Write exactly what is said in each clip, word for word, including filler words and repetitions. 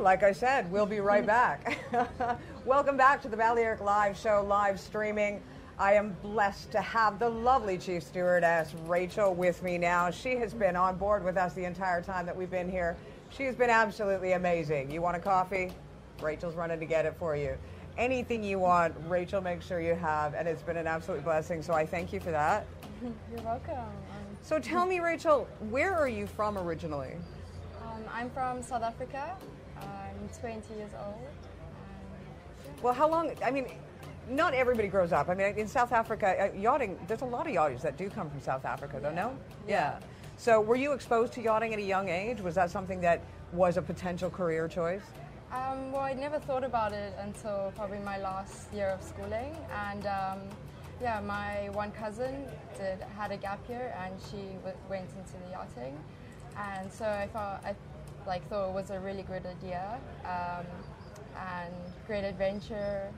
like I said, we'll be right back. Welcome back to the Balearic Live Show, live streaming. I am blessed to have the lovely Chief Stewardess, Rachel, with me now. She has been on board with us the entire time that we've been here. She has been absolutely amazing. You want a coffee? Rachel's running to get it for you. Anything you want, Rachel makes sure you have, and it's been an absolute blessing, so I thank you for that. You're welcome. Um, so tell me, Rachel, where are you from originally? um, I'm from South Africa. I'm twenty years old. Um, yeah. Well, how long, I mean, not everybody grows up. I mean, in South Africa, uh, yachting, there's a lot of yachties that do come from South Africa, though, Yeah. no? Yeah. So were you exposed to yachting at a young age? Was that something that was a potential career choice? Um, well, I never thought about it until probably my last year of schooling, and um, yeah, my one cousin did had a gap year, and she w- went into the yachting, and so I thought I like thought it was a really good idea, um, and great adventure.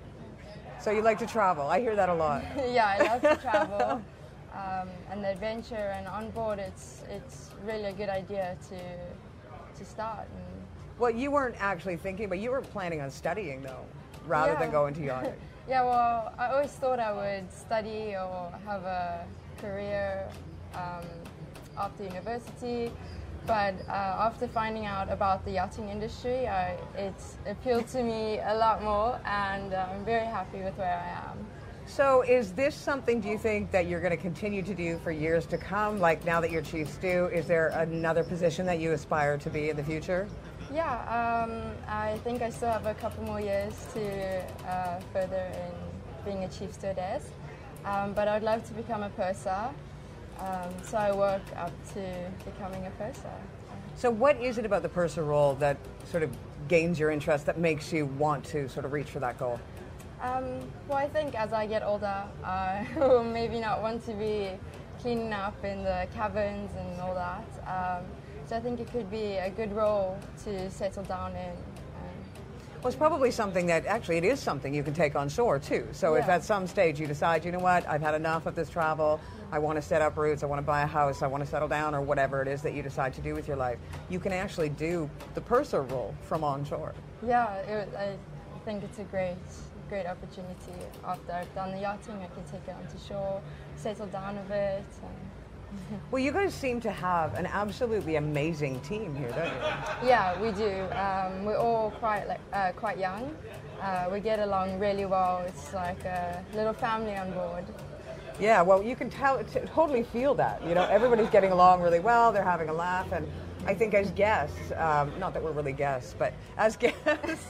So you like to travel. I hear that a lot. Yeah, I love to travel, um, and the adventure, and on board, it's it's really a good idea to to start. And, Well, you weren't actually thinking, but you were planning on studying, though, rather Yeah. than going to yachting. Yeah, well, I always thought I would study or have a career um, after university, but uh, after finding out about the yachting industry, I, it appealed to me a lot more, and uh, I'm very happy with where I am. So is this something, do you think, that you're going to continue to do for years to come? Like now that you're Chief Stew, is there another position that you aspire to be in the future? Yeah, um, I think I still have a couple more years to uh, further in being a chief stewardess, um, but I'd love to become a purser, um, so I work up to becoming a purser. So what is it about the purser role that sort of gains your interest, that makes you want to sort of reach for that goal? Um, well, I think as I get older, I will maybe not want to be cleaning up in the cabins and all that. Um, So I think it could be a good role to settle down in. Um, Well, it's probably something that, actually, it is something you can take on shore, too. So if Yeah. at some stage you decide, you know what, I've had enough of this travel, I want to set up roots, I want to buy a house, I want to settle down, or whatever it is that you decide to do with your life, you can actually do the purser role from on shore. yeah, it, I think it's a great, great opportunity. After I've done the yachting, I can take it onto shore, settle down a bit. And Well, you guys seem to have an absolutely amazing team here, don't you? yeah, we do. Um, we're all quite like uh, quite young. Uh, we get along really well. It's like a little family on board. Yeah, well, you can tell, t- totally feel that. You know, everybody's getting along really well. They're having a laugh, and I think as guests, um, not that we're really guests, but as guests,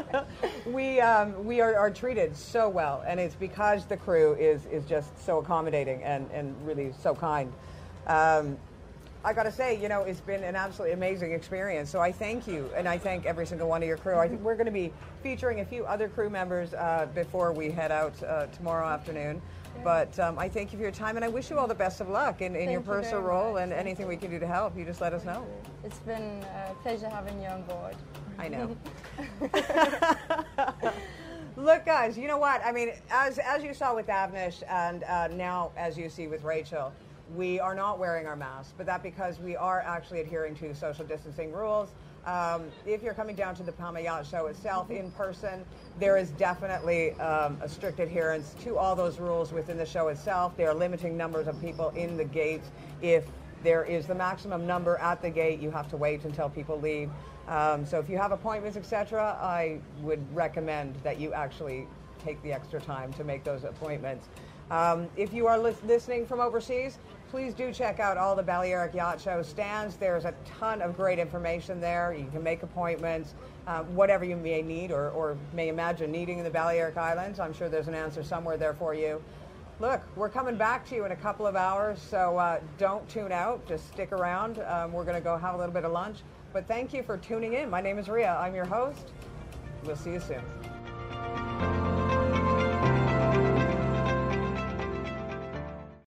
we um, we are, are treated so well, and it's because the crew is is just so accommodating and and really so kind. Um, I got to say, you know, it's been an absolutely amazing experience. So I thank you, and I thank every single one of your crew. I think we're going to be featuring a few other crew members uh, before we head out uh, tomorrow afternoon. But um, I thank you for your time, and I wish you all the best of luck in, in your Thank you purser very role, much. and Thank anything you. we can do to help, you just let us know. It's been a pleasure having you on board. I know. Look, guys, you know what? I mean, as as you saw with Avnish, and uh, now as you see with Rachel, we are not wearing our masks, but that because we are actually adhering to social distancing rules. Um, if you're coming down to the Palma Yacht Show itself in person, there is definitely um, a strict adherence to all those rules within the show itself. They are limiting numbers of people in the gates. If there is the maximum number at the gate, you have to wait until people leave. Um, so if you have appointments, et cetera, I would recommend that you actually take the extra time to make those appointments. Um, if you are lis- listening from overseas, please do check out all the Balearic Yacht Show stands. There's a ton of great information there. You can make appointments, uh, whatever you may need or, or may imagine needing in the Balearic Islands. I'm sure there's an answer somewhere there for you. Look, we're coming back to you in a couple of hours, so uh, don't tune out. Just stick around. Um, we're going to go have a little bit of lunch. But thank you for tuning in. My name is Ria. I'm your host. We'll see you soon.